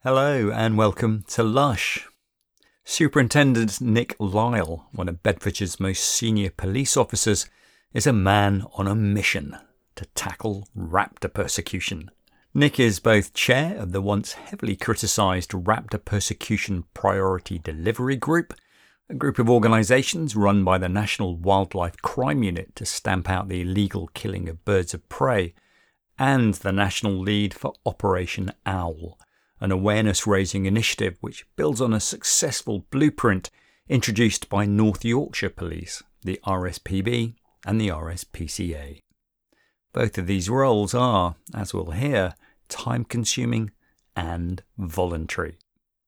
Hello and welcome to Lush. Superintendent Nick Lyle, one of Bedfordshire's most senior police officers, is a man on a mission to tackle raptor persecution. Nick is both chair of the once heavily criticised Raptor Persecution Priority Delivery Group, a group of organisations run by the National Wildlife Crime Unit to stamp out the illegal killing of birds of prey, and the national lead for Operation Owl, an awareness-raising initiative which builds on a successful blueprint introduced by North Yorkshire Police, the RSPB and the RSPCA. Both of these roles are, as we'll hear, time-consuming and voluntary.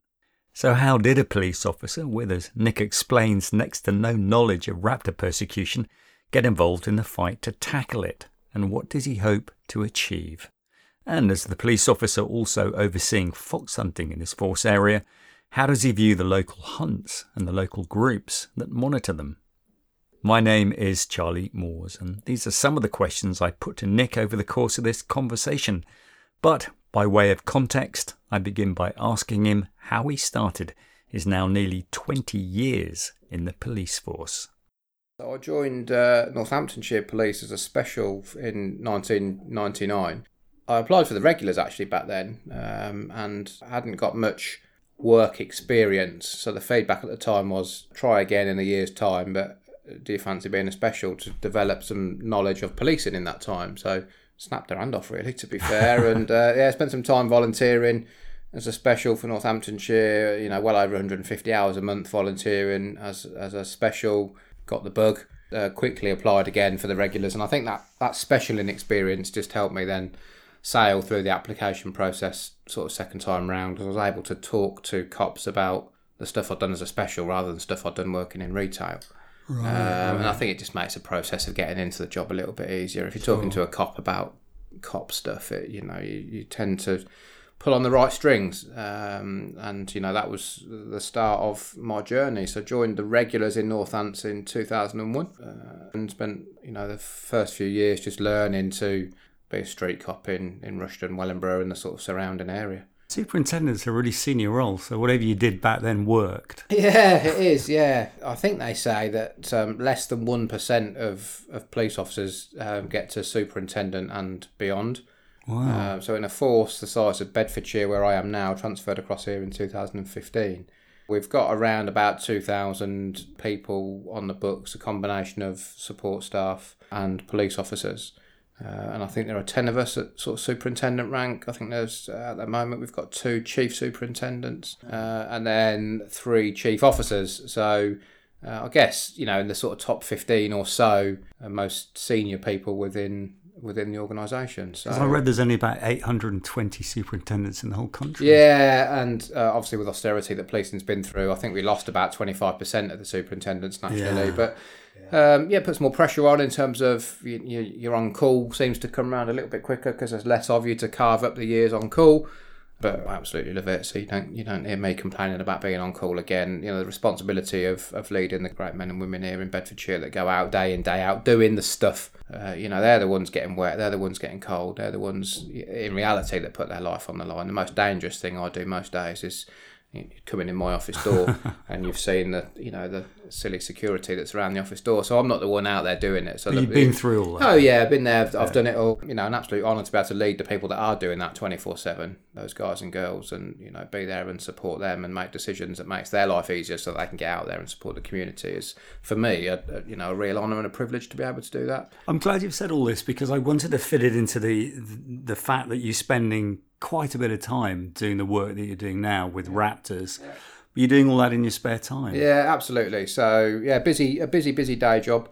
So how did a police officer with, as Nick explains, next to no knowledge of raptor persecution, get involved in the fight to tackle it, and what does he hope to achieve? And as the police officer also overseeing fox hunting in his force area, how does he view the local hunts and the local groups that monitor them? My name is Charlie Moores, and these are some of the questions I put to Nick over the course of this conversation. But by way of context, I begin by asking him how he started his now nearly 20 years in the police force. So I joined Northamptonshire Police as a special in 1999. I applied for the regulars actually back then, and hadn't got much work experience. So the feedback at the time was, try again in a year's time, but do you fancy being a special to develop some knowledge of policing in that time? So snapped their hand off really, to be fair. And spent some time volunteering as a special for Northamptonshire, well over 150 hours a month volunteering as a special. Got the bug, quickly applied again for the regulars. And I think that specialing experience just helped me then sail through the application process sort of second time round, because I was able to talk to cops about the stuff I'd done as a special rather than stuff I'd done working in retail. Right. And I think it just makes the process of getting into the job a little bit easier. If you're talking to a cop about cop stuff, you tend to pull on the right strings. And that was the start of my journey. So I joined the regulars in Northants in 2001 and spent the first few years just learning to be a street cop in Rushden, Wellingborough and the sort of surrounding area. Superintendent's a really senior role, so whatever you did back then worked. Yeah, it is, yeah. I think they say that less than 1% of police officers get to superintendent and beyond. Wow. So in a force the size of Bedfordshire, where I am now, transferred across here in 2015, we've got around about 2,000 people on the books, a combination of support staff and police officers. And I think there are 10 of us at sort of superintendent rank. I think there's, at the moment, we've got 2 chief superintendents and then 3 chief officers. So I guess, in the sort of top 15 or so, most senior people within the organisation. So I read there's only about 820 superintendents in the whole country. Yeah, and obviously with austerity that policing's been through, I think we lost about 25% of the superintendents nationally. Yeah. But it puts more pressure on in terms of your on call seems to come around a little bit quicker because there's less of you to carve up the years on call. But I absolutely love it. So you don't hear me complaining about being on call again. The responsibility of leading the great men and women here in Bedfordshire that go out day in, day out doing the stuff. They're the ones getting wet. They're the ones getting cold. They're the ones in reality that put their life on the line. The most dangerous thing I do most days is coming in my office door and you've seen the silly security that's around the office door. So I'm not the one out there doing it. So you've been through all that. Oh yeah, I've been there. I've done it all. An absolute honour to be able to lead the people that are doing that 24/7. Those guys and girls, and be there and support them and make decisions that makes their life easier so they can get out there and support the community. Is for me a real honour and a privilege to be able to do that. I'm glad you've said all this because I wanted to fit it into the fact that you're spending quite a bit of time doing the work that you're doing now with raptors. Yeah. You're doing all that in your spare time. Yeah, absolutely. So a busy day job.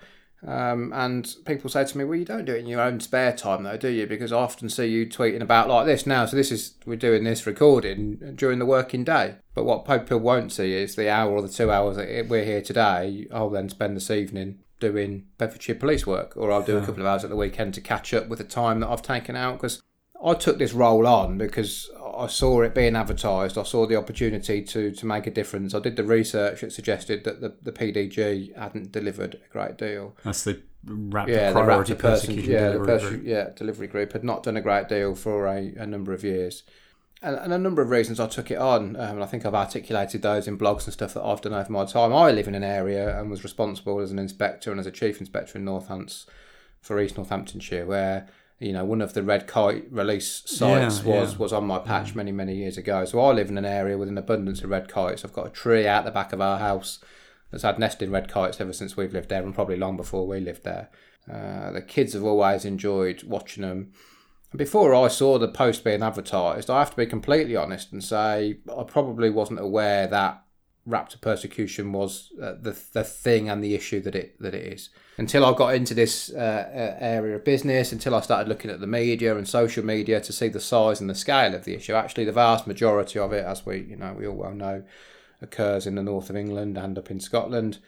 And people say to me, well, you don't do it in your own spare time though, do you? Because I often see you tweeting about like this now. So we're doing this recording during the working day. But what people won't see is the hour or the 2 hours that we're here today. I'll then spend this evening doing Bedfordshire police work, or I'll do a couple of hours at the weekend to catch up with the time that I've taken out, because I took this role on because I saw it being advertised. I saw the opportunity to make a difference. I did the research that suggested that the PDG hadn't delivered a great deal. That's the Raptor Priority Persecution Delivery Group. Delivery Group had not done a great deal for a number of years. and a number of reasons I took it on, and I think I've articulated those in blogs and stuff that I've done over my time. I live in an area and was responsible as an inspector and as a chief inspector in Northants for East Northamptonshire, where one of the red kite release sites was on my patch many years ago. So I live in an area with an abundance of red kites. I've got a tree out the back of our house that's had nesting red kites ever since we've lived there, and probably long before we lived there. The kids have always enjoyed watching them. And before I saw the post being advertised, I have to be completely honest and say I probably wasn't aware that raptor persecution was the thing and the issue that it is. Until I got into this area of business, until I started looking at the media and social media to see the size and the scale of the issue. Actually, the vast majority of it, as we all well know, occurs in the north of England and up in Scotland.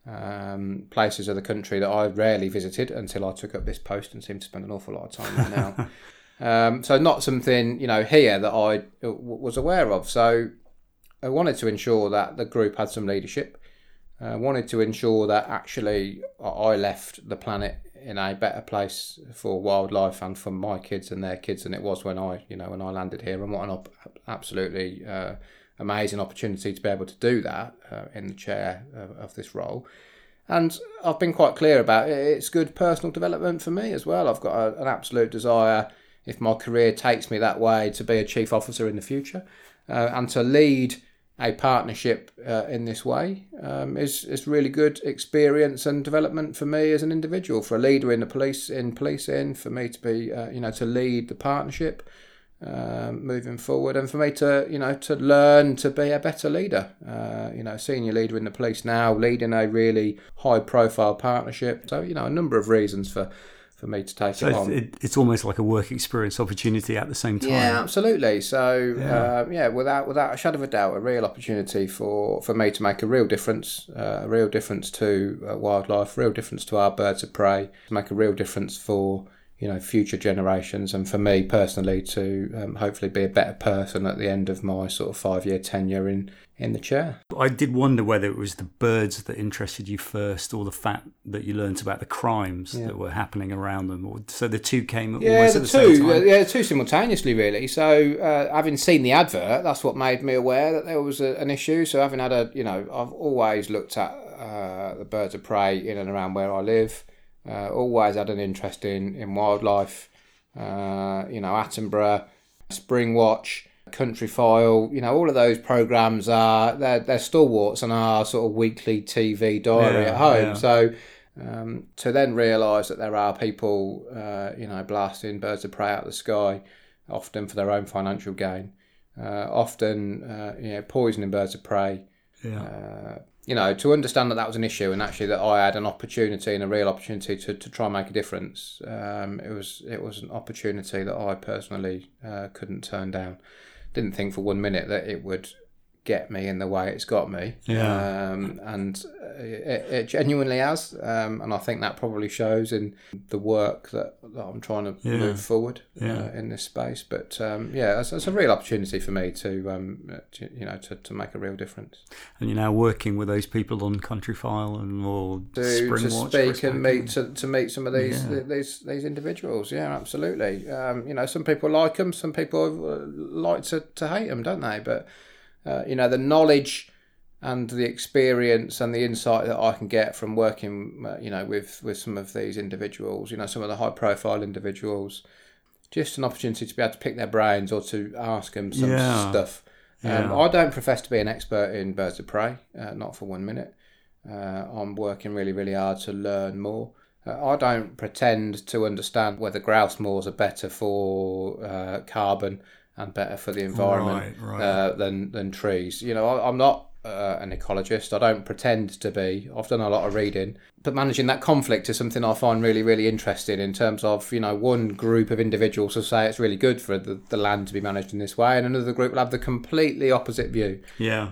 Places of the country that I rarely visited until I took up this post and seem to spend an awful lot of time there now. So not something here that I was aware of. So I wanted to ensure that the group had some leadership. I wanted to ensure that actually I left the planet in a better place for wildlife and for my kids and their kids than it was when I landed here. And what an absolutely amazing opportunity to be able to do that in the chair of this role. And I've been quite clear about it. It's good personal development for me as well. I've got an absolute desire, if my career takes me that way, to be a chief officer in the future and to lead a partnership in this way is really good experience and development for me as an individual, for a leader in the policing, for me to be to lead the partnership moving forward, and for me to learn to be a better leader. Senior leader in the police now, leading a really high profile partnership. So a number of reasons for me to take it on. It's almost like a work experience opportunity at the same time. Yeah, absolutely. So without a shadow of a doubt, a real opportunity for me to make a real difference to wildlife, real difference to our birds of prey, to make a real difference for future generations, and for me personally to hopefully be a better person at the end of my sort of 5-year tenure in the chair. I did wonder whether it was the birds that interested you first, or the fact that you learnt about the crimes that were happening around them. So the two came almost at the same time? Yeah, the two simultaneously, really. So having seen the advert, that's what made me aware that there was an issue. So having had I've always looked at the birds of prey in and around where I live. Always had an interest in wildlife. Attenborough, Springwatch, Countryfile, all of those programmes they're stalwarts on our sort of weekly TV diary at home. Yeah. So to then realise that there are people, blasting birds of prey out of the sky, often for their own financial gain, often poisoning birds of prey. Yeah. To understand that was an issue, and actually that I had an opportunity and a real opportunity to try and make a difference. It was an opportunity that I personally couldn't turn down. Didn't think for 1 minute that it would get me in the way it's got me. Yeah. And it genuinely has. And I think that probably shows in the work that I'm trying to move forward in this space. But it's a real opportunity for me to make a real difference. And you're now working with those people on Countryfile and or Springwatch to speak and meet some of these individuals. Yeah, absolutely. Some people like them, some people like to hate them, don't they? But the knowledge and the experience and the insight that I can get from working, with some of these individuals, some of the high-profile individuals, just an opportunity to be able to pick their brains or to ask them some stuff. I don't profess to be an expert in birds of prey, not for 1 minute. I'm working really, really hard to learn more. I don't pretend to understand whether grouse moors are better for carbon and better for the environment than trees. I'm not an ecologist. I don't pretend to be. I've done a lot of reading. But managing that conflict is something I find really, really interesting in terms of, one group of individuals will say it's really good for the land to be managed in this way, and another group will have the completely opposite view.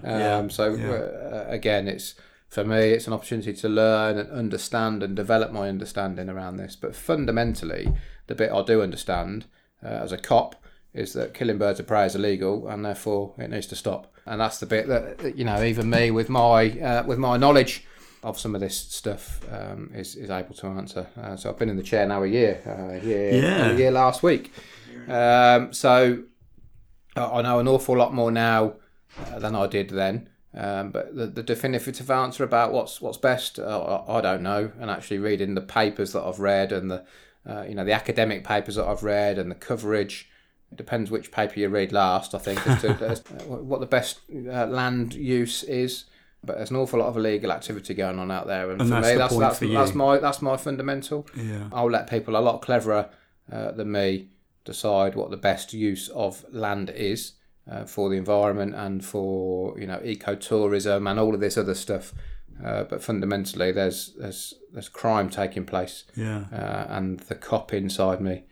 Again, for me, it's an opportunity to learn and understand and develop my understanding around this. But fundamentally, the bit I do understand as a cop is that killing birds of prey is illegal, and therefore it needs to stop. And that's the bit that even me with my knowledge of some of this stuff is able to answer. So I've been in the chair now a year last week. So I know an awful lot more now than I did then. But the definitive answer about what's best, I don't know. And actually reading the papers that I've read and the the academic papers that I've read and the coverage, it depends which paper you read last, I think, as to what the best land use is. But there's an awful lot of illegal activity going on out there, and for me, that's my fundamental. Yeah. I'll let people a lot cleverer than me decide what the best use of land is for the environment and for ecotourism and all of this other stuff. But fundamentally, there's crime taking place, and the cop inside me,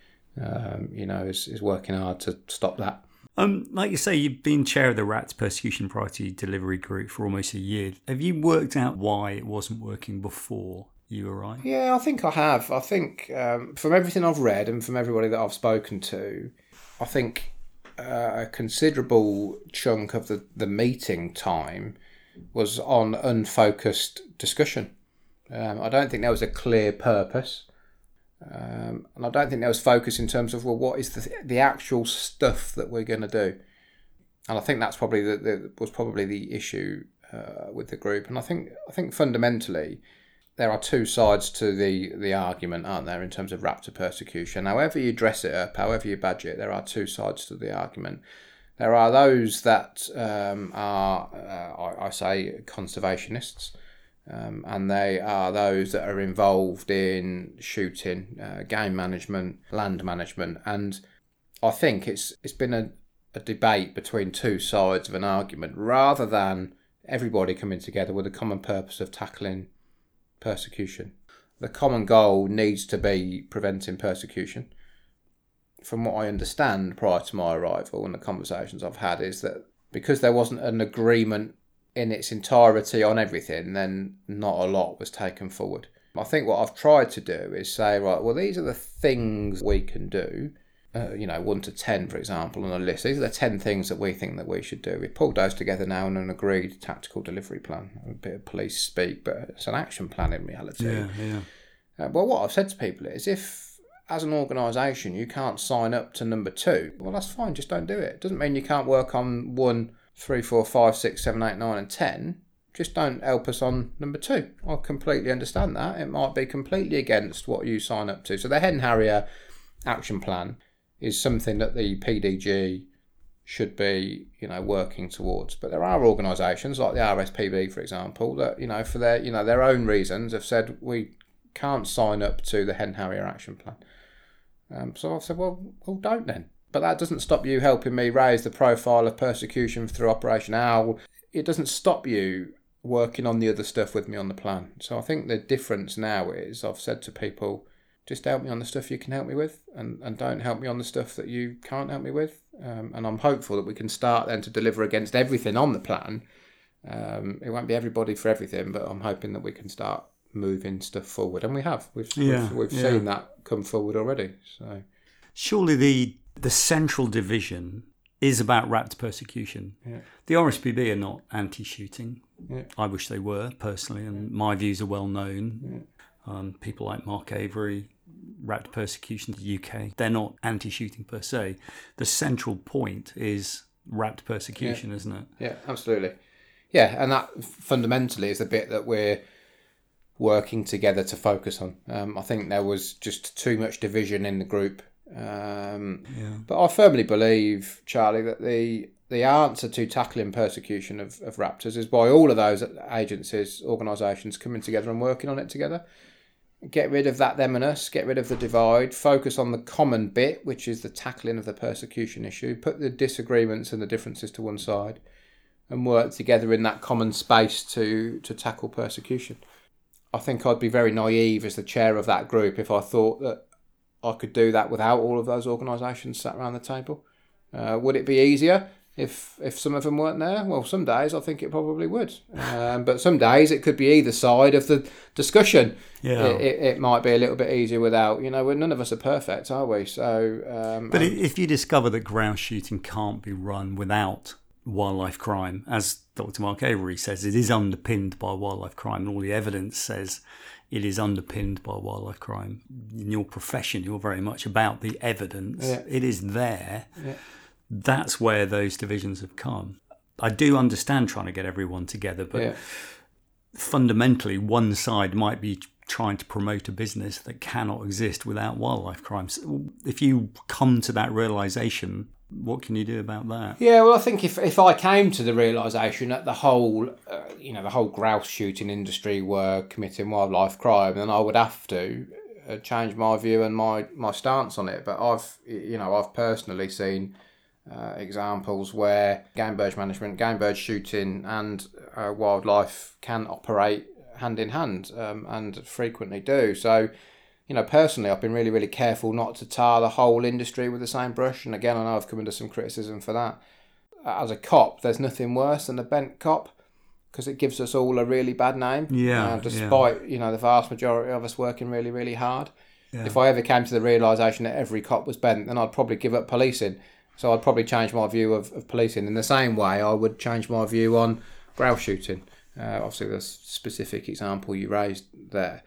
is working hard to stop that. Like you say, you've been chair of the Rats Persecution Priority Delivery Group for almost a year. Have you worked out why it wasn't working before you arrived? Yeah, I think I have. I think from everything I've read and from everybody that I've spoken to, I think a considerable chunk of the meeting time was on unfocused discussion. I don't think there was a clear purpose. And I don't think there was focus in terms of, well, what is the actual stuff that we're going to do? And I think that's probably the issue with the group. And I think fundamentally there are two sides to the argument, aren't there, in terms of raptor persecution? However you dress it up, however you badge it, there are two sides to the argument. There are those that are, I say, conservationists. And they are those that are involved in shooting, game management, land management. And I think it's been a debate between two sides of an argument rather than everybody coming together with a common purpose of tackling persecution. The common goal needs to be preventing persecution. From what I understand prior to my arrival and the conversations I've had is that because there wasn't an agreement in its entirety on everything, then not a lot was taken forward. I think what I've tried to do is say, right, well, these are the things we can do, 1 to 10, for example, on a list. These are the 10 things that we think that we should do. We pulled those together now in an agreed tactical delivery plan. A bit of police speak, but it's an action plan in reality. Yeah. Well, what I've said to people is if, as an organisation, you can't sign up to number 2, well, that's fine, just don't do it. It doesn't mean you can't work on 1, 3, 4, 5, 6, 7, 8, 9 and 10. Just don't help us on number 2. I completely understand that. It might be completely against what you sign up to. So the Hen Harrier action plan is something that the PDG should be, working towards. But there are organisations like the RSPB, for example, that, for their, their own reasons have said we can't sign up to the Hen Harrier action plan. So I've said, well, don't then. But that doesn't stop you helping me raise the profile of persecution through Operation Owl. It doesn't stop you working on the other stuff with me on the plan. So I think the difference now is I've said to people, just help me on the stuff you can help me with and don't help me on the stuff that you can't help me with. And I'm hopeful that we can start then to deliver against everything on the plan. It won't be everybody for everything, but I'm hoping that we can start moving stuff forward. And we have. We've seen that come forward already. So surely the central division is about raptor persecution. Yeah. The RSPB are not anti-shooting. Yeah. I wish they were, personally, and my views are well known. Yeah. People like Mark Avery, raptor persecution in the UK, they're not anti-shooting per se. The central point is raptor persecution, isn't it? Yeah, absolutely. Yeah, and that fundamentally is the bit that we're working together to focus on. I think there was just too much division in the group. But I firmly believe, Charlie, that the answer to tackling persecution of raptors is by all of those agencies, organisations coming together and working on it together. Get rid of that them and us, get rid of the divide, focus on the common bit, which is the tackling of the persecution issue, put the disagreements and the differences to one side and work together in that common space to tackle persecution. I think I'd be very naive as the chair of that group if I thought that I could do that without all of those organisations sat around the table. Would it be easier if some of them weren't there? Well, some days I think it probably would. But some days it could be either side of the discussion. Yeah. It might be a little bit easier without, none of us are perfect, are we? So, but if you discover that grouse shooting can't be run without wildlife crime, as Dr. Mark Avery says, it is underpinned by wildlife crime, and all the evidence says it is underpinned by wildlife crime. In your profession, you're very much about the evidence. Yeah. It is there. Yeah. That's where those divisions have come. I do understand trying to get everyone together, but fundamentally one side might be trying to promote a business that cannot exist without wildlife crimes. If you come to that realisation, what can you do about that? Yeah, well, I think if I came to the realisation that the whole grouse shooting industry were committing wildlife crime, then I would have to change my view and my stance on it. But I've personally seen examples where game bird management, game bird shooting, and wildlife can operate hand in hand, and frequently do. So, personally, I've been really, really careful not to tar the whole industry with the same brush. And again, I know I've come under some criticism for that. As a cop, there's nothing worse than a bent cop, because it gives us all a really bad name. Despite the vast majority of us working really, really hard. Yeah. If I ever came to the realisation that every cop was bent, then I'd probably give up policing. So I'd probably change my view of policing in the same way I would change my view on grouse shooting. Obviously, the specific example you raised there.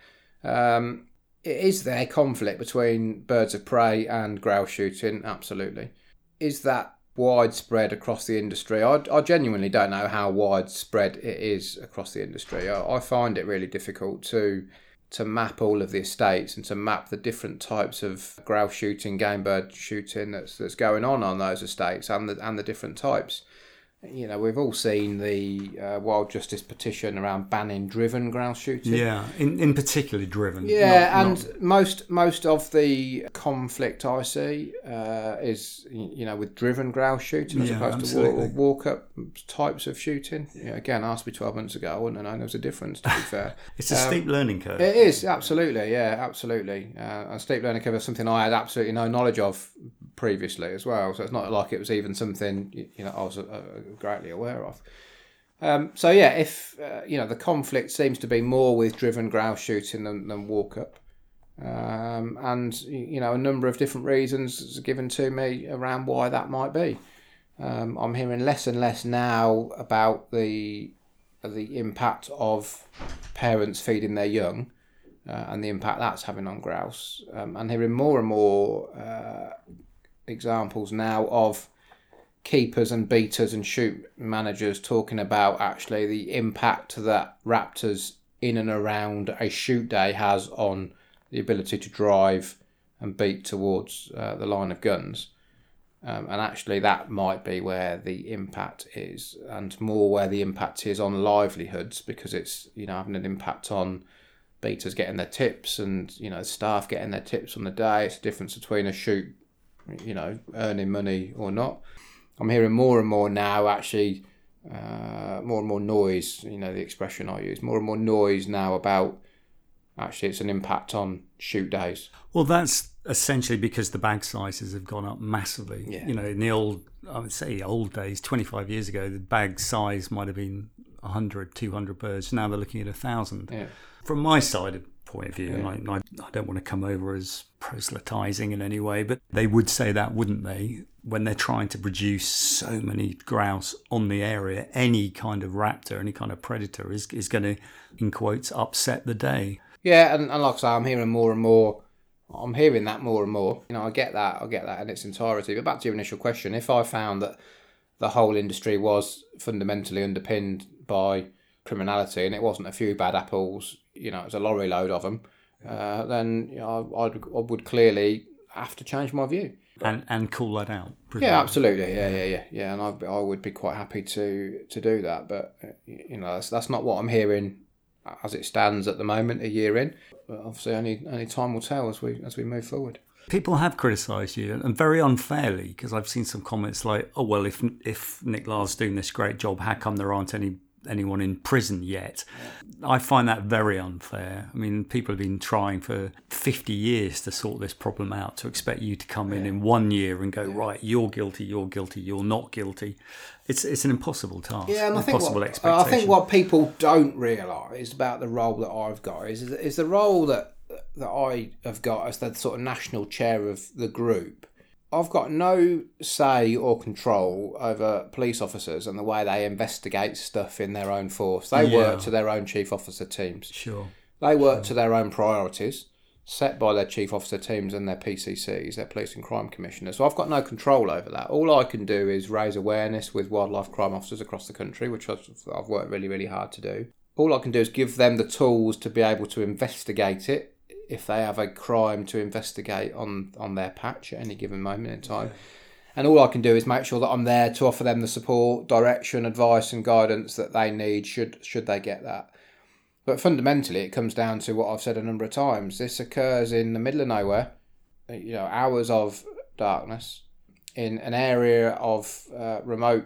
Is there conflict between birds of prey and grouse shooting? Absolutely. Is that widespread across the industry? I genuinely don't know how widespread it is across the industry. I find it really difficult to map all of the estates and to map the different types of grouse shooting, game bird shooting that's going on those estates and the different types. We've all seen the Wild Justice petition around banning driven grouse shooting. Yeah, in particularly driven. Yeah, most of the conflict I see is with driven grouse shooting as opposed to walk up types of shooting. Again, asked me 12 months ago, I wouldn't have known there was a difference, to be fair. It's a steep learning curve. It is, absolutely, yeah, absolutely. A steep learning curve is something I had absolutely no knowledge of previously as well, so it's not like it was even something I was greatly aware of. If the conflict seems to be more with driven grouse shooting than walk up, and a number of different reasons given to me around why that might be. I'm hearing less and less now about the impact of parents feeding their young, and the impact that's having on grouse, and hearing more and more examples now of keepers and beaters and shoot managers talking about actually the impact that raptors in and around a shoot day has on the ability to drive and beat towards the line of guns. And actually that might be where the impact is, and more where the impact is on livelihoods, because it's having an impact on beaters getting their tips and staff getting their tips on the day. It's the difference between a shoot earning money or not. I'm hearing more and more now, actually, more and more noise, the expression I use, more and more noise now about actually it's an impact on shoot days. Well, that's essentially because the bag sizes have gone up massively. Yeah. In the old days, 25 years ago, the bag size might have been 100, 200 birds. Now they're looking at 1,000. Yeah. From my side point of view, and I don't want to come over as proselytising in any way, but they would say that, wouldn't they? When they're trying to produce so many grouse on the area, any kind of raptor, any kind of predator is going to, in quotes, upset the day. Yeah, and like I say, I'm hearing more and more. I'm hearing that more and more. I get that in its entirety. But back to your initial question, if I found that the whole industry was fundamentally underpinned by criminality and it wasn't a few bad apples, it was a lorry load of them, then I would clearly have to change my view. And call that out. Presumably. Yeah, absolutely. Yeah. And I would be quite happy to do that. But that's not what I'm hearing as it stands at the moment, a year in. But obviously, only time will tell as we move forward. People have criticised you, and very unfairly, because I've seen some comments like, "Oh well, if Nick Lyle's doing this great job, how come there aren't anyone in prison yet?" I find that very unfair. I mean, people have been trying for 50 years to sort this problem out. To expect you to come in 1 year and go, right, you're guilty, you're not guilty. It's an impossible task. Yeah, and I think what people don't realise about the role that I've got is the role that I have got as the sort of national chair of the group. I've got no say or control over police officers and the way they investigate stuff in their own force. They work to their own chief officer teams. Sure. They work to their own priorities. set by their chief officer teams and their PCCs, their police and crime commissioners. So I've got no control over that. All I can do is raise awareness with wildlife crime officers across the country, which I've worked really, really hard to do. All I can do is give them the tools to be able to investigate it if they have a crime to investigate on their patch at any given moment in time. Yeah. And all I can do is make sure that I'm there to offer them the support, direction, advice and guidance that they need should they get that. But fundamentally, it comes down to what I've said a number of times. This occurs in the middle of nowhere, hours of darkness, in an area of remote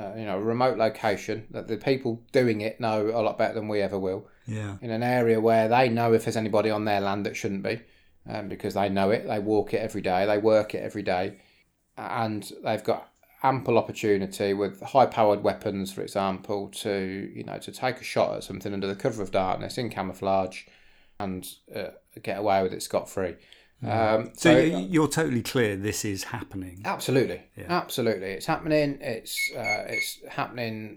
location that the people doing it know a lot better than we ever will. Yeah. In an area where they know if there's anybody on their land that shouldn't be, because they know it, they walk it every day, they work it every day, and they've got ample opportunity with high-powered weapons, for example, to take a shot at something under the cover of darkness in camouflage and get away with it scot-free. So you're totally clear this is happening? Absolutely. Yeah. Absolutely. It's happening. It's happening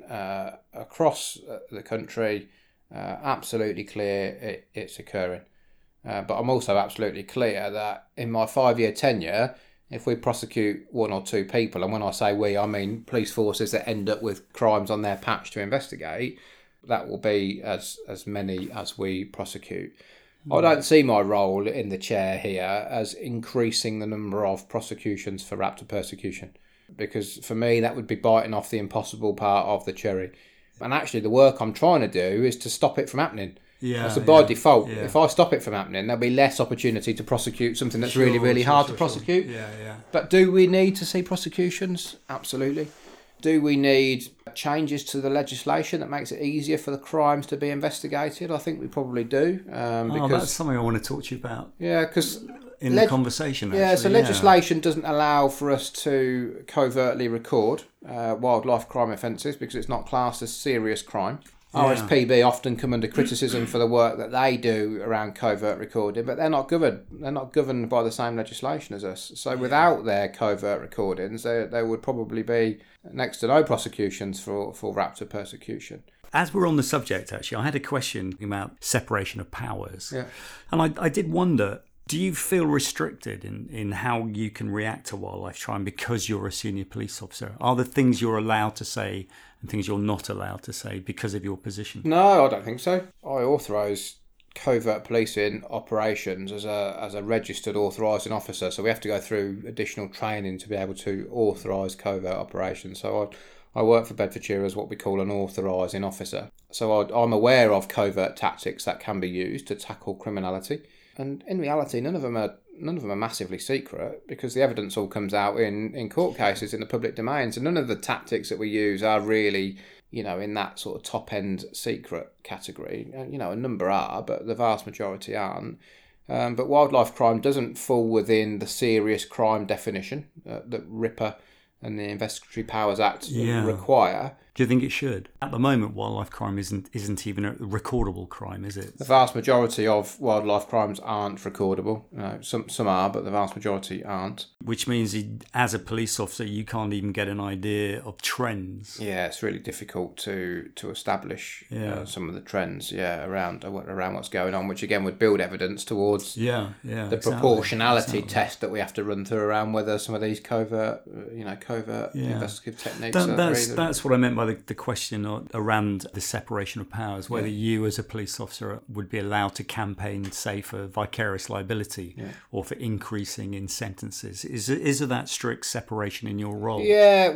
across the country. Absolutely clear it's occurring. But I'm also absolutely clear that in my 5-year tenure, if we prosecute 1 or 2 people, and when I say we, I mean police forces that end up with crimes on their patch to investigate, that will be as many as we prosecute. I don't see my role in the chair here as increasing the number of prosecutions for raptor persecution, because for me that would be biting off the impossible part of the cherry. And actually the work I'm trying to do is to stop it from happening. Yeah, so by default, if I stop it from happening, there'll be less opportunity to prosecute something that's really, really hard to prosecute. Yeah, yeah. But do we need to see prosecutions? Absolutely. Do we need changes to the legislation that makes it easier for the crimes to be investigated? I think we probably do. Because that's something I want to talk to you about. Yeah, because in the conversation. Actually, yeah, so legislation doesn't allow for us to covertly record wildlife crime offences because it's not classed as serious crime. Yeah. RSPB often come under criticism for the work that they do around covert recording, but they're not governed. They're not governed by the same legislation as us. So without their covert recordings, there would probably be next to no prosecutions for raptor persecution. As we're on the subject, actually, I had a question about separation of powers. Yeah. And I did wonder, do you feel restricted in how you can react to wildlife crime because you're a senior police officer? Are there things you're allowed to say and things you're not allowed to say because of your position? No, I don't think so. I authorise covert policing operations as a registered authorising officer, so we have to go through additional training to be able to authorise covert operations. So I work for Bedfordshire as what we call an authorising officer. So I'm aware of covert tactics that can be used to tackle criminality. And in reality, none of them are massively secret because the evidence all comes out in court cases in the public domain. So none of the tactics that we use are really, in that sort of top end secret category. A number are, but the vast majority aren't. But wildlife crime doesn't fall within the serious crime definition that RIPA and the Investigatory Powers Act require. Do you think it should? At the moment, wildlife crime isn't even a recordable crime, is it? The vast majority of wildlife crimes aren't recordable. Some are, but the vast majority aren't. Which means, as a police officer, you can't even get an idea of trends. Yeah, it's really difficult to establish some of the trends. Around what's going on, which again would build evidence towards the proportionality test that we have to run through around whether some of these covert investigative techniques. That's what I meant by the question around the separation of powers, whether you as a police officer would be allowed to campaign, say, for vicarious liability or for increasing in sentences. Is there that strict separation in your role? Yeah,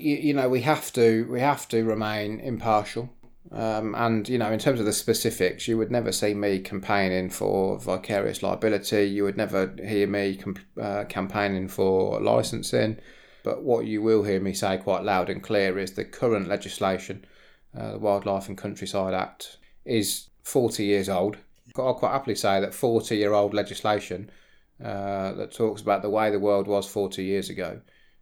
we have to remain impartial. And in terms of the specifics, you would never see me campaigning for vicarious liability. You would never hear me campaigning for licensing. But what you will hear me say quite loud and clear is the current legislation, the Wildlife and Countryside Act, is 40 years old. I'll quite happily say that 40-year-old legislation that talks about the way the world was 40 years ago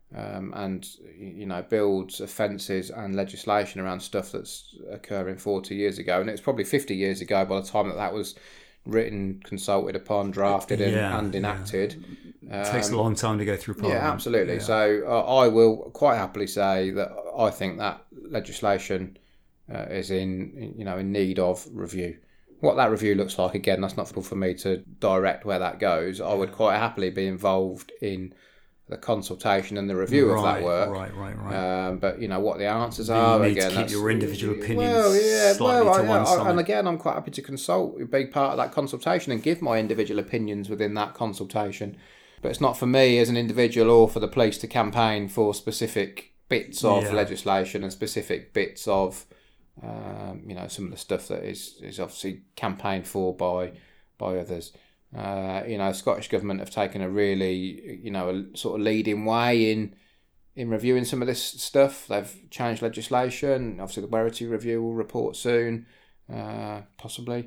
and builds offences and legislation around stuff that's occurring 40 years ago. And it's probably 50 years ago by the time that was written, consulted upon, drafted and enacted. It takes a long time to go through Parliament. Yeah, absolutely. Yeah. So I will quite happily say that I think that legislation is in need of review. What that review looks like, again, that's not for me to direct where that goes. I would quite happily be involved in the consultation and the review of that work. Right. But what the answers are, you need to keep your individual opinions slightly to one side. And again, I'm quite happy to consult, be part of that consultation and give my individual opinions within that consultation. But it's not for me as an individual or for the police to campaign for specific bits of legislation and specific bits of some of the stuff that is obviously campaigned for by others. Scottish Government have taken a really, a sort of leading way in reviewing some of this stuff. They've changed legislation. Obviously, the Werrity Review will report soon, possibly.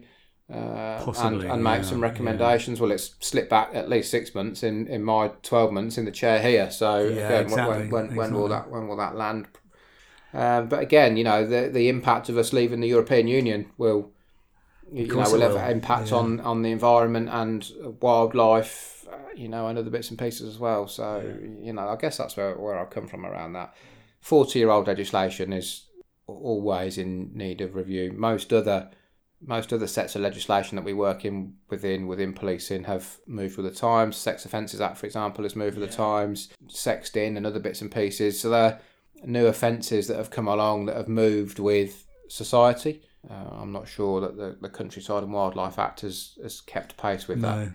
And make some recommendations. Well, it's slipped back at least 6 months in my 12 months in the chair here. So when will that land? But again, the impact of us leaving the European Union will have an impact on the environment and wildlife, and other bits and pieces as well. So, I guess that's where I come from around that. 40-year-old legislation is always in need of review. Most other sets of legislation that we work within policing have moved with the times. Sex Offences Act, for example, has moved with the times. Sexting and other bits and pieces. So they're new offences that have come along that have moved with society. I'm not sure that the Countryside and Wildlife Act has kept pace with that.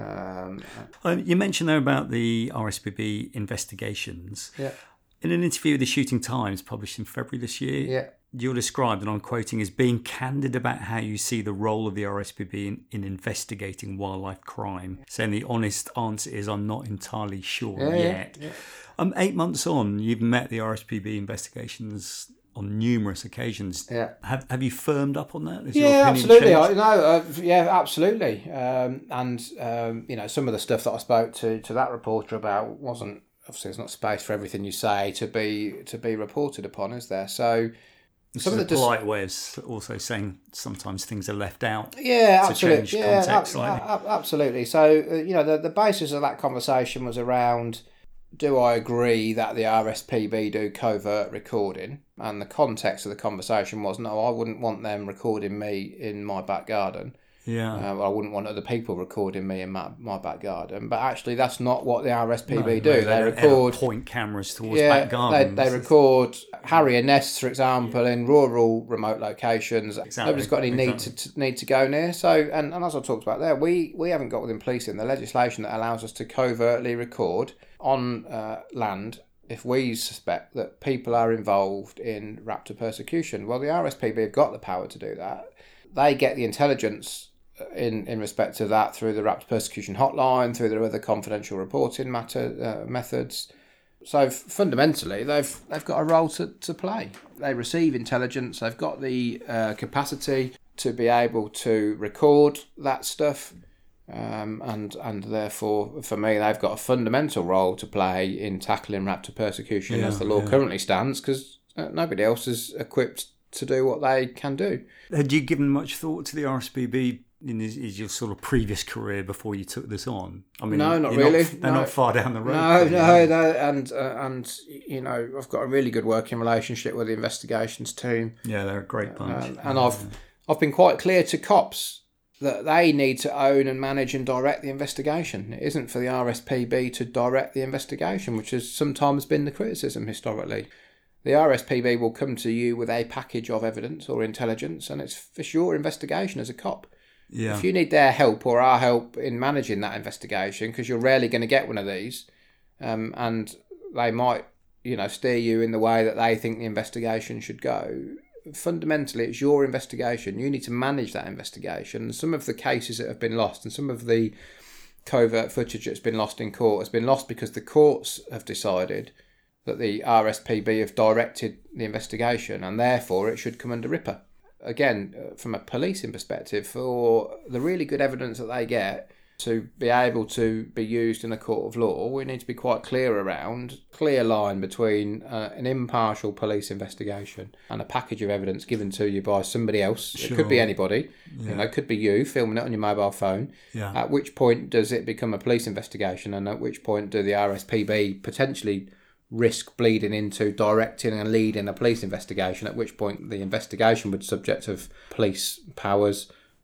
No. You mentioned there about the RSPB investigations. Yeah. In an interview with the Shooting Times published in February this year, you're described, and I'm quoting, as being candid about how you see the role of the RSPB in investigating wildlife crime, saying the honest answer is, I'm not entirely sure yet. 8 months on, you've met the RSPB investigations on numerous occasions. Yeah. Have you firmed up on that? Absolutely. Absolutely. Some of the stuff that I spoke to that reporter about wasn't, obviously there's not space for everything you say to be reported upon, is there? So some of the polite way of also saying sometimes things are left out. Yeah, absolutely. To change context slightly. Absolutely. So the basis of that conversation was around, do I agree that the RSPB do covert recording? And the context of the conversation was, no, I wouldn't want them recording me in my back garden. Yeah. I wouldn't want other people recording me in my back garden. But actually, that's not what the RSPB do. They record point cameras towards back gardens. They record Harrier nests, for example, in rural, remote locations. Exactly. Nobody's got any need to go near. So, and as I talked about there, we haven't got within policing the legislation that allows us to covertly record on land if we suspect that people are involved in raptor persecution. Well, the RSPB have got the power to do that. They get the intelligence in respect to that through the raptor persecution hotline, through their other confidential reporting methods. So fundamentally, they've got a role to play. They receive intelligence. They've got the capacity to be able to record that stuff. And therefore, for me, they've got a fundamental role to play in tackling raptor persecution as the law currently stands, because nobody else is equipped to do what they can do. Had you given much thought to the RSPB in your sort of previous career before you took this on? I mean, no, not really. They're not far down the road. No, and I've got a really good working relationship with the investigations team. Yeah, they're a great bunch. And I've been quite clear to cops that they need to own and manage and direct the investigation. It isn't for the RSPB to direct the investigation, which has sometimes been the criticism historically. The RSPB will come to you with a package of evidence or intelligence, and it's your investigation as a cop. Yeah. If you need their help or our help in managing that investigation, because you're rarely going to get one of these, and they might, steer you in the way that they think the investigation should go. Fundamentally, it's your investigation. You need to manage that investigation. Some of the cases that have been lost and some of the covert footage that's been lost in court has been lost because the courts have decided that the RSPB have directed the investigation and therefore it should come under RIPA. Again, from a policing perspective, for the really good evidence that they get to be able to be used in a court of law, we need to be quite clear line between an impartial police investigation and a package of evidence given to you by somebody else. Sure. It could be anybody, it could be you filming it on your mobile phone. Yeah. At which point does it become a police investigation, and at which point do the RSPB potentially risk bleeding into directing and leading a police investigation, at which point the investigation would subject of police powers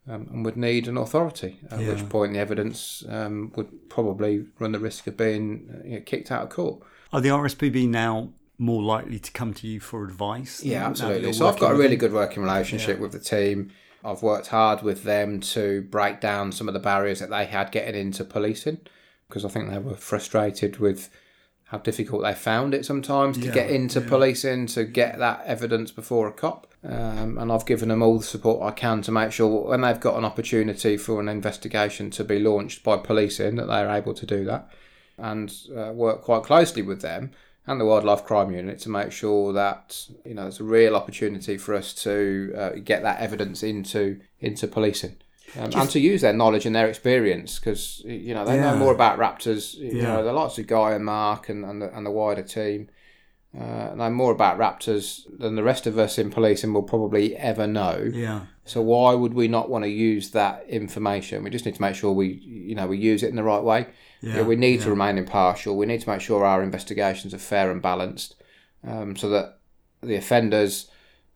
and would need an authority, at which point the evidence would probably run the risk of being kicked out of court. Are the RSPB now more likely to come to you for advice? Yeah, absolutely. So I've got a really good working relationship with the team. I've worked hard with them to break down some of the barriers that they had getting into policing, because I think they were frustrated with how difficult they found it sometimes to get into policing, to get that evidence before a cop. And I've given them all the support I can to make sure when they've got an opportunity for an investigation to be launched by policing, that they're able to do that, and work quite closely with them and the Wildlife Crime Unit to make sure that there's a real opportunity for us to get that evidence into policing. And to use their knowledge and their experience, because they know more about raptors. The likes of Guy and Mark and the wider team know more about raptors than the rest of us in policing will probably ever know. Yeah. So why would we not want to use that information? We just need to make sure we use it in the right way. Yeah. We need to remain impartial. We need to make sure our investigations are fair and balanced, so that the offenders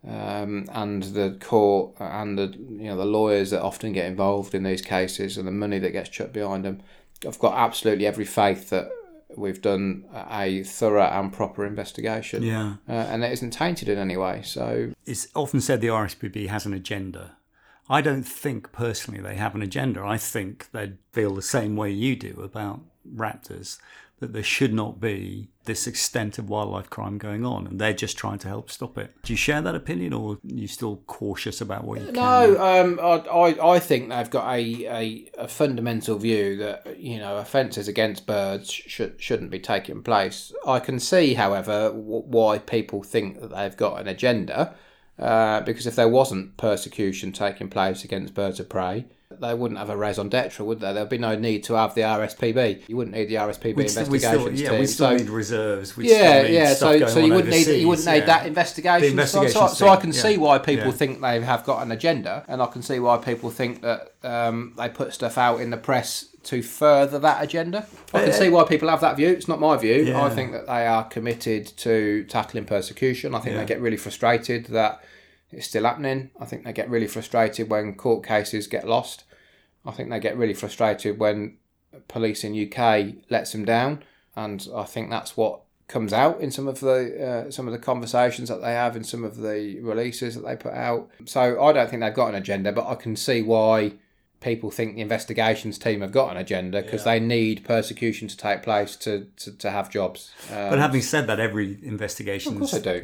and the court and the lawyers that often get involved in these cases and the money that gets chucked behind them, I've got absolutely every faith that we've done a thorough and proper investigation. Yeah. And it isn't tainted in any way. So it's often said the RSPB has an agenda. I don't think personally they have an agenda. I think they feel the same way you do about raptors, that there should not be this extent of wildlife crime going on, and they're just trying to help stop it. Do you share that opinion, or are you still cautious about what you can? No, I think they've got a fundamental view that offences against birds shouldn't be taking place. I can see, however, why people think that they've got an agenda, because if there wasn't persecution taking place against birds of prey, they wouldn't have a raison d'etre, would there? There'd be no need to have the RSPB. You wouldn't need the RSPB investigations team. We still need reserves. So you wouldn't need that investigation. So I can see why people think they have got an agenda, and I can see why people think that they put stuff out in the press to further that agenda. I can see why people have that view. It's not my view. Yeah. I think that they are committed to tackling persecution. I think they get really frustrated that it's still happening. I think they get really frustrated when court cases get lost. I think they get really frustrated when police in UK lets them down, and I think that's what comes out in some of the conversations that they have, in some of the releases that they put out. So I don't think they've got an agenda, but I can see why people think the investigations team have got an agenda, because they need persecution to take place to have jobs. But having said that, every investigation... Of course I do.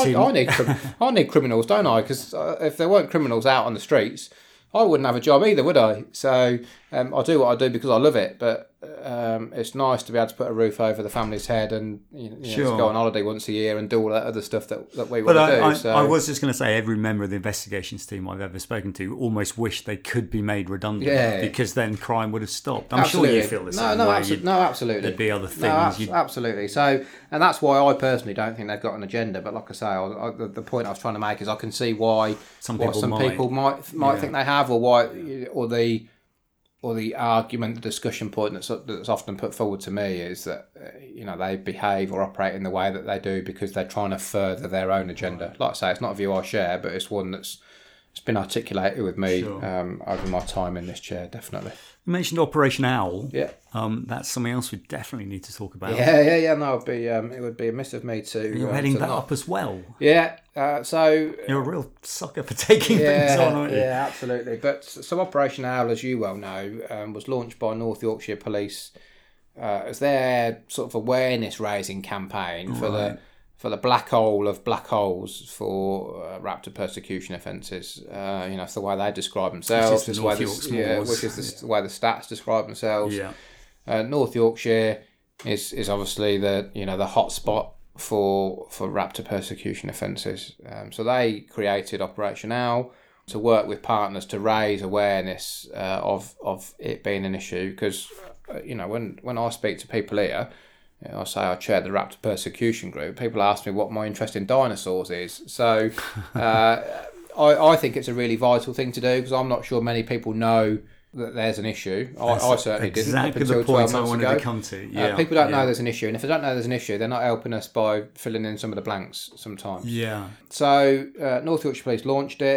I need criminals, don't I? Because if there weren't criminals out on the streets, I wouldn't have a job either, would I? So I do what I do because I love it, but it's nice to be able to put a roof over the family's head and to go on holiday once a year and do all that other stuff that we want to do. I was just going to say, every member of the investigations team I've ever spoken to almost wish they could be made redundant, because then crime would have stopped. I'm sure you feel the same way. No, absolutely. There'd be other things. Absolutely. So, and that's why I personally don't think they've got an agenda. But like I say, the point I was trying to make is I can see why some people might think they have, or the argument, the discussion point that's often put forward to me is that they behave or operate in the way that they do because they're trying to further their own agenda. Like I say, it's not a view I share, but it's one that's been articulated with me over my time in this chair, definitely. You mentioned Operation Owl. Yeah. That's something else we definitely need to talk about. Yeah. No, it would be amiss of me to... You're heading that up as well. Yeah. So you're a real sucker for taking things on, aren't you? Yeah, absolutely. But so Operation Owl, as you well know, was launched by North Yorkshire Police as their sort of awareness raising campaign for the black hole of black holes for raptor persecution offences. It's the way they describe themselves. Which is the way the stats describe themselves. Yeah. North Yorkshire is obviously the hot spot for raptor persecution offences. So they created Operation Owl to work with partners to raise awareness of it being an issue. Because when I speak to people here, I say I chair the raptor persecution group, people ask me what my interest in dinosaurs is. So I think it's a really vital thing to do, because I'm not sure many people know that there's an issue. I certainly didn't up until 12 months ago. To come to. Yeah, people don't know there's an issue, and if they don't know there's an issue, they're not helping us by filling in some of the blanks sometimes. Yeah. So North Yorkshire Police launched it.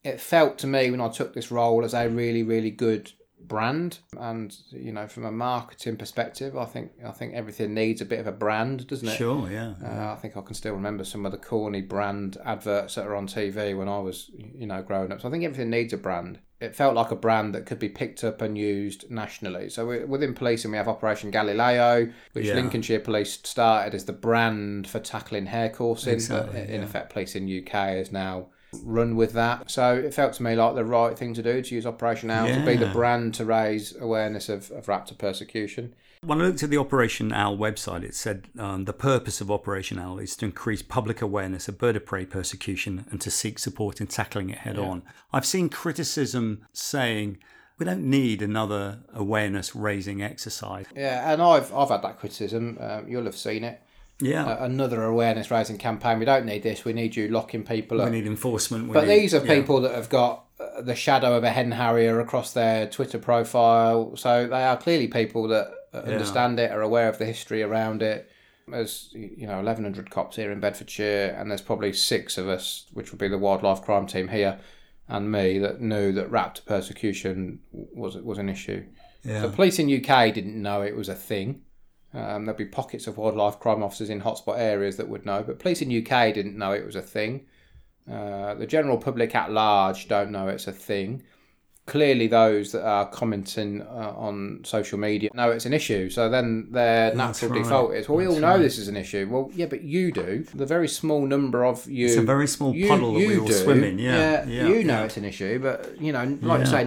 it felt to me when I took this role as a really, really good brand. And, you know, from a marketing perspective, I think everything needs a bit of a brand, doesn't it? Sure, yeah. I think I can still remember some of the corny brand adverts that are on TV when I was, you know, growing up. So I think everything needs a brand. It felt like a brand that could be picked up and used nationally. So within policing, we have Operation Galileo, which Lincolnshire Police started as the brand for tackling hair coursing. Exactly, but in effect, Policing UK is now run with that. So it felt to me like the right thing to do, to use Operation Owl to be the brand to raise awareness of raptor persecution. When I looked at the Operation Owl website, it said the purpose of Operation Owl is to increase public awareness of bird of prey persecution and to seek support in tackling it head on. I've seen criticism saying we don't need another awareness raising exercise. Yeah, and I've had that criticism. You'll have seen it. Yeah. Another awareness raising campaign. We don't need this. We need you locking people up. We need enforcement. These are people that have got the shadow of a hen harrier across their Twitter profile. So they are clearly people that understand it, are aware of the history around it. There's, you know, 1,100 cops here in Bedfordshire, and there's probably 6 of us, which would be the wildlife crime team here, and me, that knew that raptor persecution was an issue. Yeah. So Policing UK didn't know it was a thing. There'll be pockets of wildlife crime officers in hotspot areas that would know, but Policing UK didn't know it was a thing. The general public at large don't know it's a thing. Clearly, those that are commenting on social media know it's an issue. So then their natural default is, well, we all know this is an issue. Well, yeah, but you do. The very small number of you... It's a very small puddle that we all swim in. You know it's an issue, but, you know, like you say,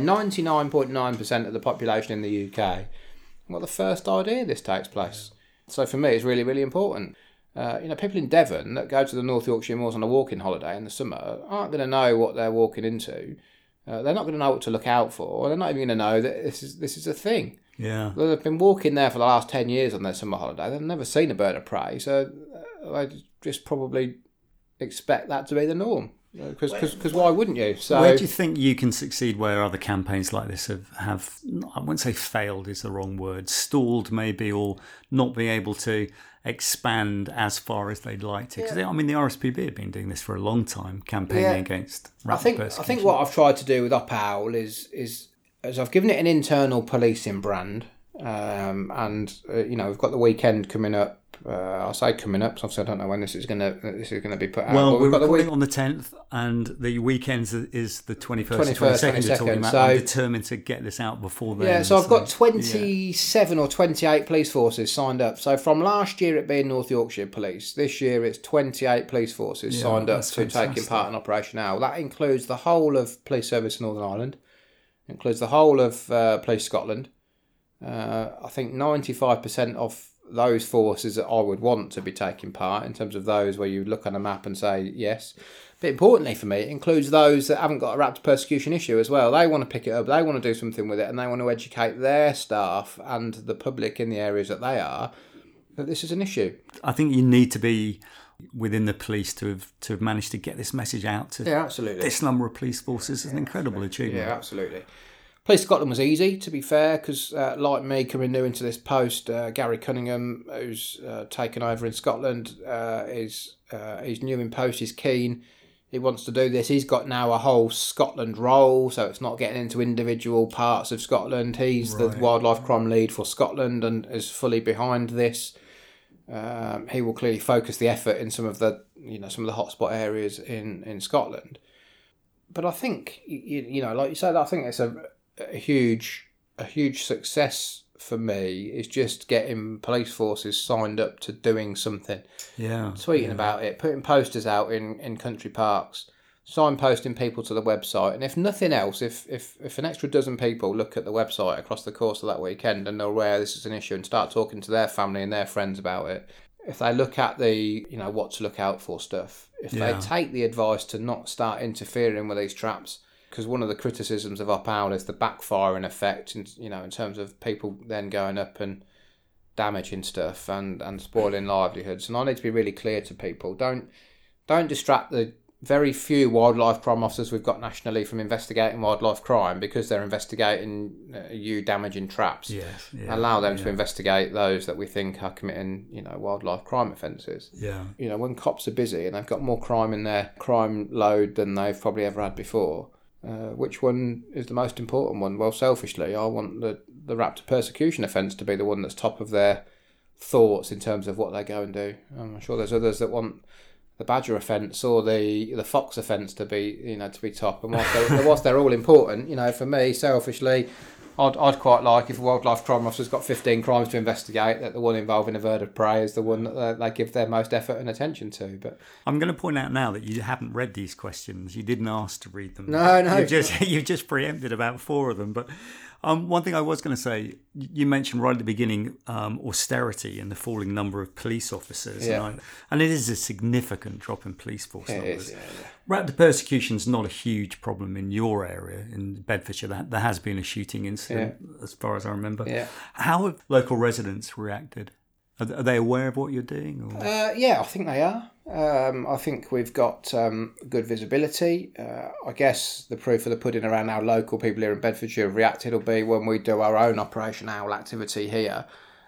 99.9% of the population in the UK... Well, the first idea this takes place. So for me, it's really, really important. You know, people in Devon that go to the North Yorkshire Moors on a walking holiday in the summer aren't going to know what they're walking into. They're not going to know what to look out for. They're not even going to know that this is a thing. Yeah. They've been walking there for the last 10 years on their summer holiday. They've never seen a bird of prey, so they just probably expect that to be the norm. Because why wouldn't you? So where do you think you can succeed where other campaigns like this have I wouldn't say failed is the wrong word, stalled maybe, or not being able to expand as far as they'd like to? Because I mean, the RSPB have been doing this for a long time, campaigning against raptor persecution. I think what I've tried to do with Op Owl is I've given it an internal policing brand, and you know, we've got the weekend coming up. I'll say coming up, because I don't know when this is going to be put out. Well, we're recording on the 10th, and the weekend is the 21st, 22nd. You're talking about. So, I'm determined to get this out before then. Yeah, so I've got 27 or 28 police forces signed up. So from last year it being North Yorkshire Police, this year it's 28 police forces signed up to taking part in Operation Owl. That includes the whole of Police Service Northern Ireland, includes the whole of Police Scotland. I think 95% of those forces that I would want to be taking part, in terms of those where you look on a map and say yes. But importantly for me, it includes those that haven't got a raptor persecution issue as well. They want to pick it up, they want to do something with it, and they want to educate their staff and the public in the areas that they are that this is an issue. I think you need to be within the police to have managed to get this message out to absolutely. This number of police forces is an incredible achievement. Yeah, absolutely. Police Scotland was easy, to be fair, because like me, coming new into this post, Gary Cunningham, who's taken over in Scotland, he's new in post, he's keen, he wants to do this. He's got now a whole Scotland role, so it's not getting into individual parts of Scotland. He's the wildlife crime lead for Scotland and is fully behind this. He will clearly focus the effort in some of the hotspot areas in Scotland. But I think, you know, like you said, I think it's a huge success for me is just getting police forces signed up to doing something. Tweeting about it, putting posters out in country parks, signposting people to the website, and if nothing else, if an extra dozen people look at the website across the course of that weekend and they're aware this is an issue and start talking to their family and their friends about it, if they look at the, you know, what to look out for stuff, if they take the advice to not start interfering with these traps. Because one of the criticisms of Op Owl is the backfiring effect, in terms of people then going up and damaging stuff and spoiling livelihoods. And I need to be really clear to people: don't distract the very few wildlife crime officers we've got nationally from investigating wildlife crime because they're investigating you damaging traps. Allow them to investigate those that we think are committing, you know, wildlife crime offences. You know, when cops are busy and they've got more crime in their crime load than they've probably ever had before, Which one is the most important one? Well, selfishly, I want the raptor persecution offence to be the one that's top of their thoughts in terms of what they go and do. I'm sure there's others that want the badger offence or the fox offence to be top. And whilst they're all important, for me, selfishly, I'd quite like if a wildlife crime officer's got 15 crimes to investigate, that the one involving a bird of prey is the one that they give their most effort and attention to. But I'm going to point out now that you haven't read these questions. You didn't ask to read them. No. You've just preempted about 4 of them. But one thing I was going to say, you mentioned right at the beginning austerity and the falling number of police officers. Yeah. And it is a significant drop in police force numbers. Is, yeah. Raptor persecution is not a huge problem in your area, in Bedfordshire. There has been a shooting incident, as far as I remember. Yeah. How have local residents reacted? Are they aware of what you're doing? Or? I think they are. I think we've got good visibility. I guess the proof of the pudding around how local people here in Bedfordshire have reacted will be when we do our own Operation Owl activity here.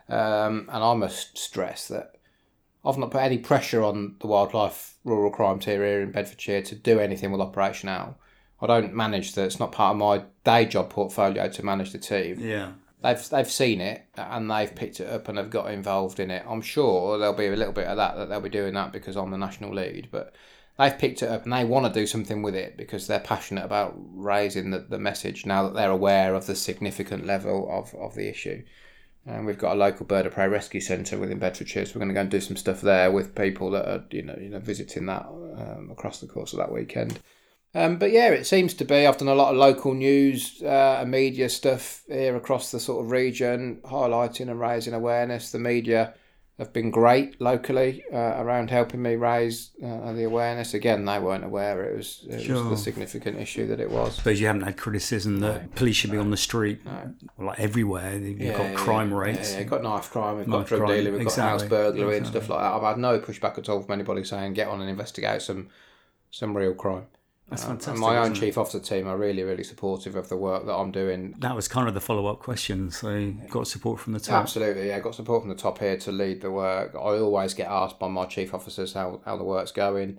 And I must stress that I've not put any pressure on the wildlife rural crime team here in Bedfordshire to do anything with Operation Owl. I don't manage that. It's not part of my day job portfolio to manage the team. Yeah. They've seen it and they've picked it up and have got involved in it. I'm sure there'll be a little bit of that they'll be doing that because I'm the national lead, but they've picked it up and they want to do something with it because they're passionate about raising the message now that they're aware of the significant level of the issue. And we've got a local bird of prey rescue centre within Bedfordshire, so we're going to go and do some stuff there with people that are visiting that across the course of that weekend. But yeah, it seems to be. I've done a lot of local news and media stuff here across the sort of region, highlighting and raising awareness. The media have been great locally around helping me raise the awareness. Again, they weren't aware it was the significant issue that it was. I suppose you haven't had criticism that police should be on the street, like everywhere. You've got crime rates. Yeah, you've got knife crime, we've got drug dealing, we've got house burglary and stuff like that. I've had no pushback at all from anybody saying get on and investigate some real crime. That's fantastic. And my own chief officer team are really, really supportive of the work that I'm doing. That was kind of the follow-up question. So you got support from the top. Absolutely, yeah. Got support from the top here to lead the work. I always get asked by my chief officers how the work's going.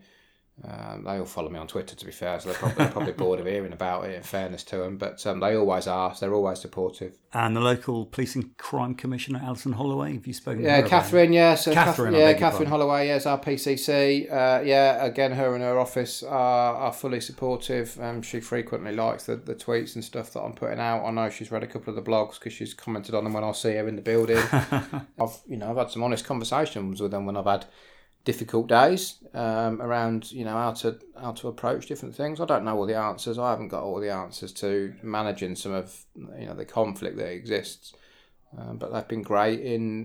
They all follow me on Twitter, to be fair, so they're probably bored of hearing about it, in fairness to them. But they always ask. They're always supportive. And the local Police and Crime Commissioner, Alison Holloway, have you spoken to her? Yeah, Catherine, yeah. So Catherine Holloway, yes, our PCC. Again, her and her office are fully supportive. She frequently likes the tweets and stuff that I'm putting out. I know she's read a couple of the blogs because she's commented on them when I see her in the building. I've had some honest conversations with them when I've had difficult days around how to approach different things. I don't know all the answers. I haven't got all the answers to managing some of the conflict that exists, but they've been great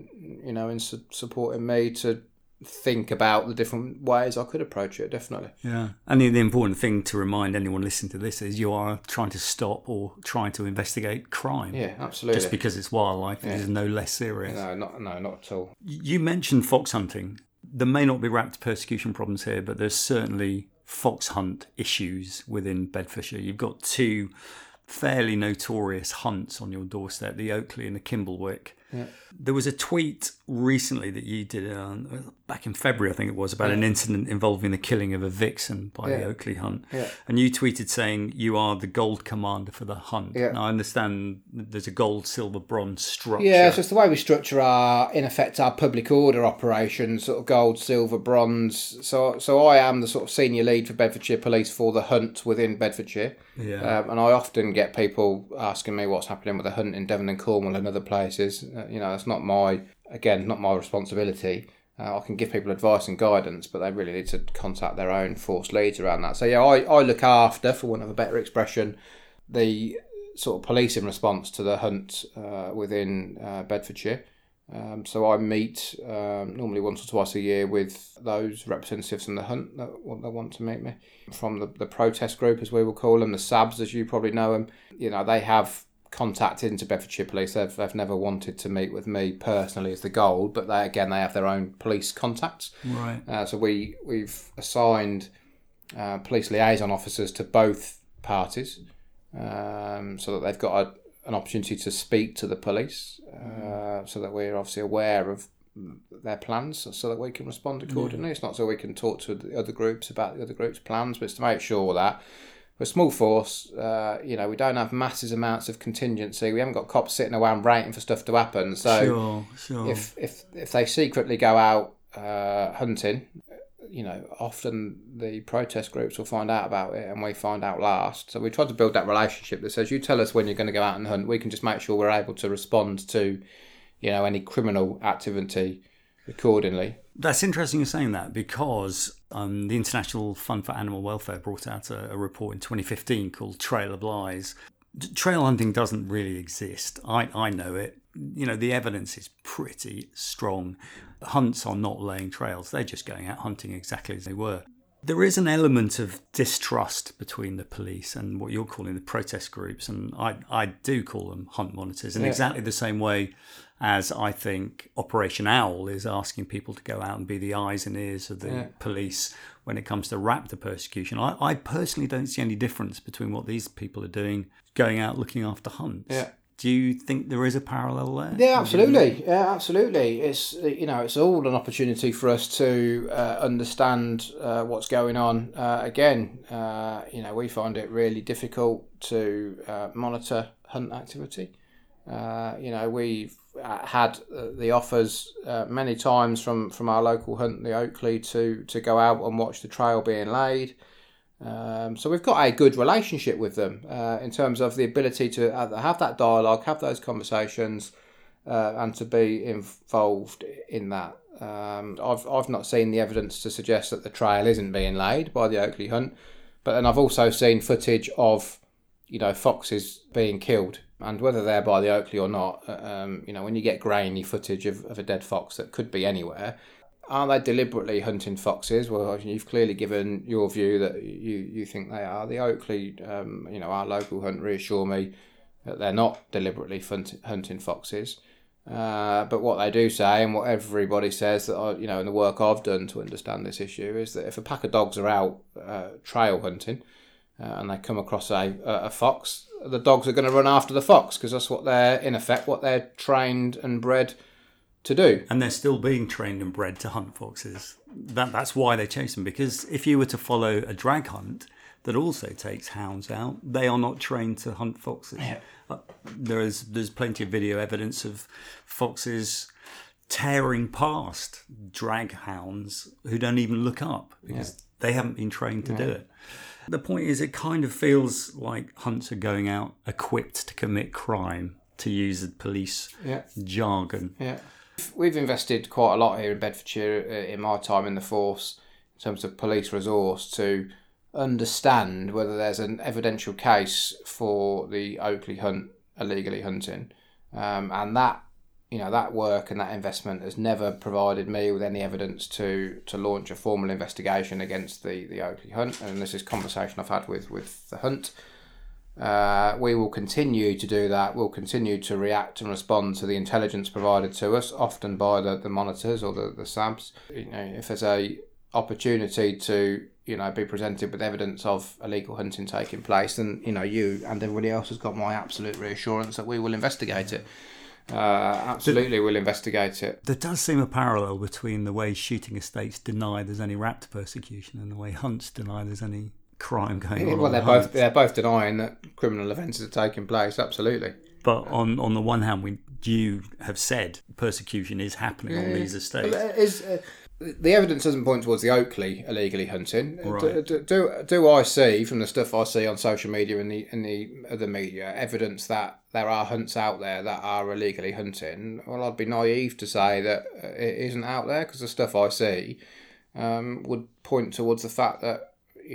in supporting me to think about the different ways I could approach it. Definitely. Yeah, and the important thing to remind anyone listening to this is you are trying to stop or trying to investigate crime. Yeah, absolutely. Just because it's wildlife, it is no less serious. No, not at all. You mentioned fox hunting. There may not be raptor persecution problems here, but there's certainly fox hunt issues within Bedfordshire. You've got 2 fairly notorious hunts on your doorstep, the Oakley and the Kimblewick. Yeah. There was a tweet recently that you did back in February, I think it was, about an incident involving the killing of a vixen by the Oakley hunt. Yeah. And you tweeted saying you are the gold commander for the hunt. Yeah. Now, I understand there's a gold, silver, bronze structure. Yeah, so it's the way we structure our public order operations, sort of gold, silver, bronze. So I am the sort of senior lead for Bedfordshire Police for the hunt within Bedfordshire. Yeah. And I often get people asking me what's happening with the hunt in Devon and Cornwall and other places. It's not my responsibility. I can give people advice and guidance, but they really need to contact their own force leads around that. So yeah, I look after, for want of a better expression, the sort of policing response to the hunt within Bedfordshire. So I meet normally once or twice a year with those representatives from the hunt that want to meet me. From the protest group, as we will call them, the SABs, as you probably know them, they have contacted into Bedfordshire Police. They've never wanted to meet with me personally as the gold, but they have their own police contacts. Right. So we've assigned police liaison officers to both parties, so that they've got an opportunity to speak to the police, so that we're obviously aware of their plans, so that we can respond accordingly. It's not so we can talk to the other groups about the other groups' plans, but it's to make sure that we're a small force. We don't have massive amounts of contingency. We haven't got cops sitting around waiting for stuff to happen. So sure. If they secretly go out hunting, often the protest groups will find out about it and we find out last. So we try to build that relationship that says, you tell us when you're going to go out and hunt. We can just make sure we're able to respond to, any criminal activity accordingly. That's interesting you're saying that, because the International Fund for Animal Welfare brought out a report in 2015 called Trail of Lies. Trail hunting doesn't really exist. I know it. The evidence is pretty strong. Hunts are not laying trails. They're just going out hunting exactly as they were. There is an element of distrust between the police and what you're calling the protest groups, and I do call them hunt monitors in exactly the same way as I think Operation Owl is asking people to go out and be the eyes and ears of the police when it comes to raptor persecution. I personally don't see any difference between what these people are doing, going out looking after hunts. Yeah. Do you think there is a parallel there? Yeah, absolutely. It's all an opportunity for us to understand what's going on. We find it really difficult to monitor hunt activity. We've had the offers many times from our local hunt, the Oakley, to go out and watch the trail being laid. So we've got a good relationship with them in terms of the ability to have that dialogue, have those conversations, and to be involved in that. I've not seen the evidence to suggest that the trail isn't being laid by the Oakley hunt, but then I've also seen footage of foxes being killed, and whether they're by the Oakley or not, when you get grainy footage of a dead fox that could be anywhere. Are they deliberately hunting foxes? Well, you've clearly given your view that you think they are. The Oakley, our local hunt reassure me that they're not deliberately hunting foxes. But what they do say, and what everybody says that in the work I've done to understand this issue, is that if a pack of dogs are out trail hunting and they come across a fox, the dogs are going to run after the fox, because that's what they're trained and bred to do. And they're still being trained and bred to hunt foxes. That's why they chase them, because if you were to follow a drag hunt that also takes hounds out, they are not trained to hunt foxes. Yeah. There's plenty of video evidence of foxes tearing past drag hounds who don't even look up because they haven't been trained to do it. The point is, it kind of feels like hunts are going out equipped to commit crime, to use the police jargon. Yeah. We've invested quite a lot here in Bedfordshire in my time in the force in terms of police resource to understand whether there's an evidential case for the Oakley hunt illegally hunting, and that work and that investment has never provided me with any evidence to launch a formal investigation against the Oakley hunt. And this is a conversation I've had with the hunt. We will continue to do that. We'll continue to react and respond to the intelligence provided to us, often by the monitors or the SABs. If there's a opportunity to be presented with evidence of illegal hunting taking place, then you and everybody else has got my absolute reassurance that we will investigate it. Absolutely, we'll investigate it. There does seem a parallel between the way shooting estates deny there's any raptor persecution and the way hunts deny there's any crime going on. Well, they're both denying that criminal offences are taking place. Absolutely. But on the one hand, you have said persecution is happening on these estates. The evidence doesn't point towards the Oakley illegally hunting. Right. Do I see from the stuff I see on social media and the other media evidence that there are hunts out there that are illegally hunting? Well, I'd be naive to say that it isn't out there, because the stuff I see would point towards the fact that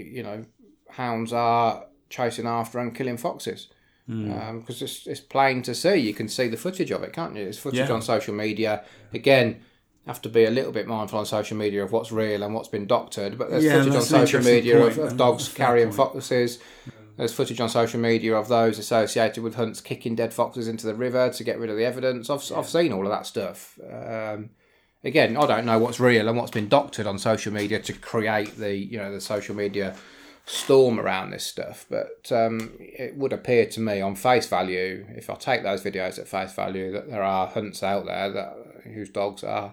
hounds are chasing after and killing foxes. Because it's plain to see. You can see the footage of it, can't you? There's footage on social media. Again, have to be a little bit mindful on social media of what's real and what's been doctored. But there's footage on social media of dogs carrying foxes. There's footage on social media of those associated with hunts kicking dead foxes into the river to get rid of the evidence. I've seen all of that stuff. Again, I don't know what's real and what's been doctored on social media to create the social media storm around this stuff, but it would appear to me on face value, if I take those videos at face value, that there are hunts out there whose dogs are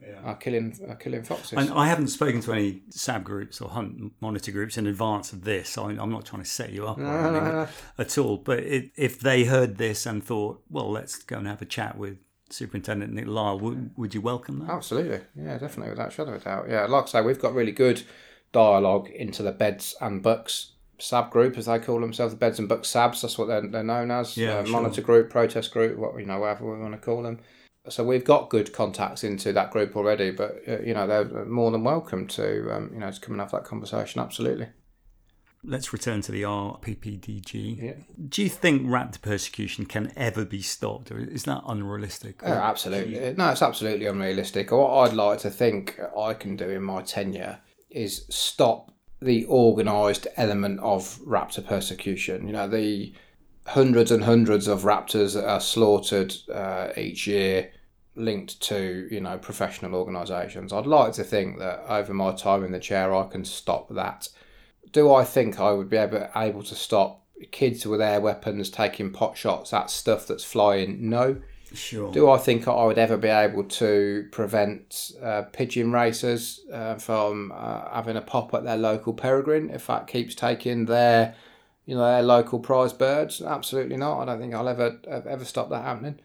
are killing foxes. And I haven't spoken to any SAB groups or hunt monitor groups in advance of this, so I'm not trying to set you up at all. But if they heard this and thought, well, let's go and have a chat with Superintendent Nick Lyle, would you welcome that? Absolutely, yeah, definitely, without a shadow of a doubt. Yeah, like I say, we've got really good dialogue into the Beds and Bucks SAB group, as they call themselves, the Beds and Bucks SABs. That's what they're known as. Monitor group, protest group, whatever we want to call them. So we've got good contacts into that group already, but they're more than welcome to to come and have that conversation. Absolutely. Let's return to the RPPDG. Yeah. Do you think raptor persecution can ever be stopped, or is that unrealistic? Absolutely. No, it's absolutely unrealistic. What I'd like to think I can do in my tenure is stop the organised element of raptor persecution. The hundreds and hundreds of raptors that are slaughtered each year linked to professional organisations. I'd like to think that over my time in the chair I can stop that. Do I think I would be able to stop kids with air weapons taking pot shots at stuff that's flying? No. Sure. Do I think I would ever be able to prevent pigeon racers from having a pop at their local peregrine if that keeps taking their local prize birds? Absolutely not. I don't think I'll ever stop that happening.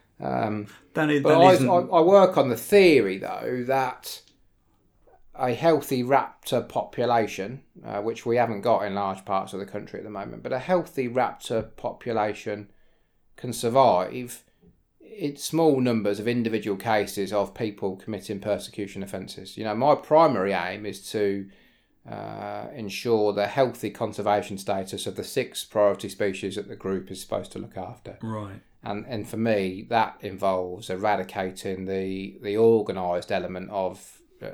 I work on the theory, though, that a healthy raptor population, which we haven't got in large parts of the country at the moment, but a healthy raptor population can survive in small numbers of individual cases of people committing persecution offences. My primary aim is to ensure the healthy conservation status of the 6 priority species that the group is supposed to look after. Right. And for me, that involves eradicating the organised element of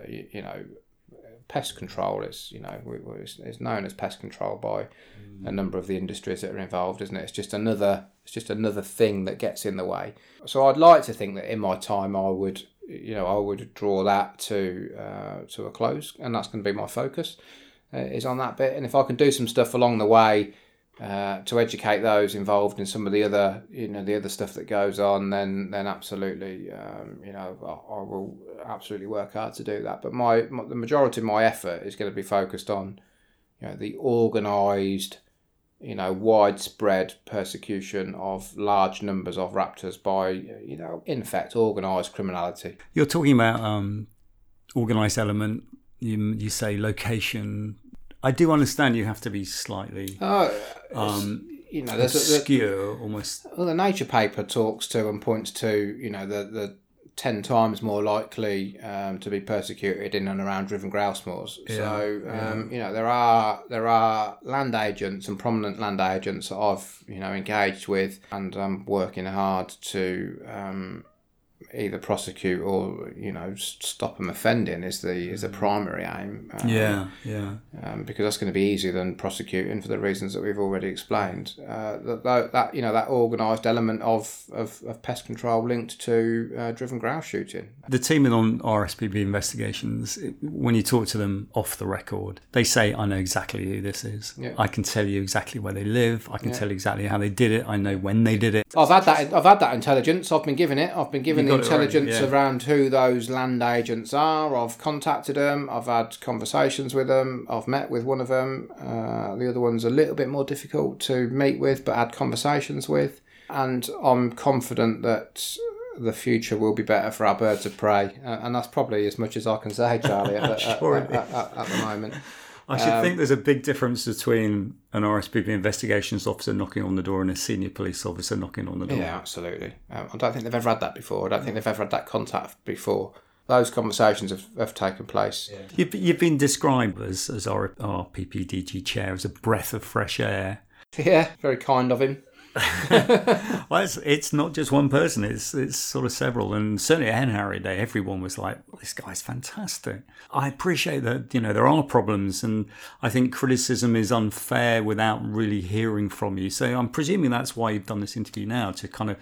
pest control. It's known as pest control by a number of the industries that are involved, isn't it? It's just another thing that gets in the way. So I'd like to think that in my time I would draw that to a close, and that's going to be my focus is on that bit. And if I can do some stuff along the way to educate those involved in some of the other the other stuff that goes on, then absolutely I will absolutely work hard to do that. But the majority of my effort is going to be focused on the organised widespread persecution of large numbers of raptors by in effect organised criminality. You're talking about organised element. You say location. I do understand you have to be slightly obscure almost. Well, the Nature paper talks to and points to the 10 times more likely to be persecuted in and around driven grouse moors. Yeah, so there are land agents and prominent land agents that I've engaged with, and I'm working hard to either prosecute or stop them offending is the primary aim. Because that's going to be easier than prosecuting for the reasons that we've already explained. That organised element of pest control linked to driven grouse shooting. The team on RSPB investigations, when you talk to them off the record, they say, "I know exactly who this is. Yeah. I can tell you exactly where they live. I can tell you exactly how they did it. I know when they did it." I've had that intelligence. I've been given it. I've been given the intelligence around who those land agents are. I've contacted them. I've had conversations with them. I've met with one of them. The other one's a little bit more difficult to meet with, but had conversations with. And I'm confident that the future will be better for our birds of prey. And that's probably as much as I can say, Charlie, at the moment. I should think there's a big difference between an RSPB investigations officer knocking on the door and a senior police officer knocking on the door. Yeah, absolutely. I don't think they've ever had that before. I don't think they've ever had that contact before. Those conversations have taken place. Yeah. You've been described as our PPDG chair as a breath of fresh air. Yeah, very kind of him. Well, it's not just one person, it's sort of several, and certainly at Hen Harrier Day everyone was like, well, this guy's fantastic. I appreciate that there are problems, and I think criticism is unfair without really hearing from you, so I'm presuming that's why you've done this interview now, to kind of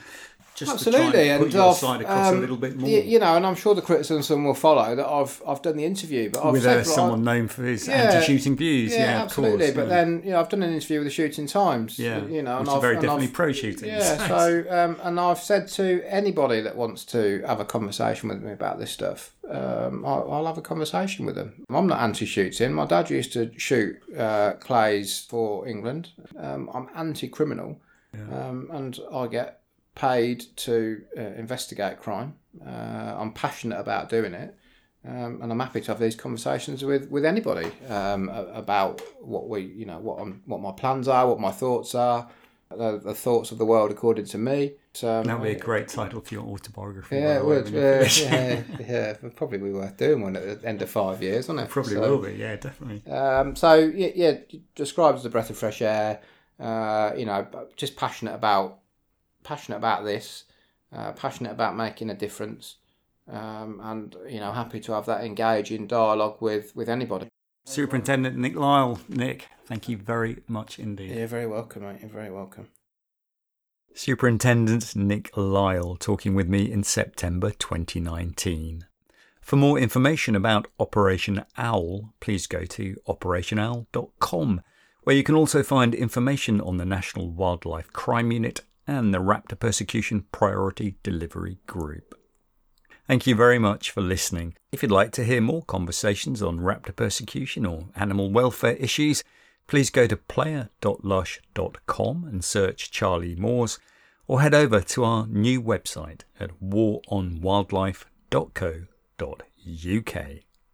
just absolutely, to try and put and your side across a little bit more. You know, and I'm sure the criticism will follow that I've done the interview, but I've with said someone known for his anti-shooting views. Yeah, absolutely. Of course, but then I've done an interview with the Shooting Times. Yeah, you know, which and is very definitely pro-shooting. Yeah, so and I've said to anybody that wants to have a conversation with me about this stuff, I'll have a conversation with them. I'm not anti-shooting. My dad used to shoot clays for England. I'm anti-criminal, and I get paid to investigate crime. I'm passionate about doing it, and I'm happy to have these conversations with anybody about what my plans are, what my thoughts are, the thoughts of the world according to me. That would be a great title for your autobiography. Yeah, it would. Yeah, it'd probably be worth doing one at the end of 5 years, wouldn't it? Probably will be. Yeah, definitely. So described as a breath of fresh air. Just passionate about this, passionate about making a difference, and happy to have that engaging dialogue with anybody. Superintendent Nick Lyle. Nick, thank you very much indeed. You're very welcome, mate. You're very welcome. Superintendent Nick Lyle talking with me in September 2019. For more information about Operation OWL, please go to operationowl.com, where you can also find information on the National Wildlife Crime Unit and the Raptor Persecution Priority Delivery Group. Thank you very much for listening. If you'd like to hear more conversations on raptor persecution or animal welfare issues, please go to player.lush.com and search Charlie Moores, or head over to our new website at waronwildlife.co.uk.